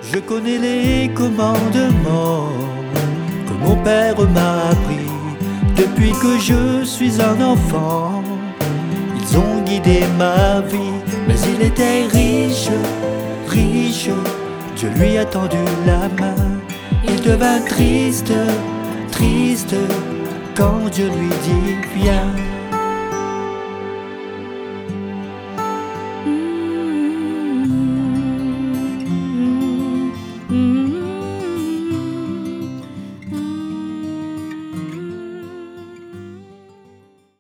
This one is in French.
Je connais les commandements que mon père m'a appris depuis que je suis un enfant. Ils ont guidé ma vie, mais il était riche, riche. Dieu lui a tendu la main. Il devint triste, triste quand Dieu lui dit viens.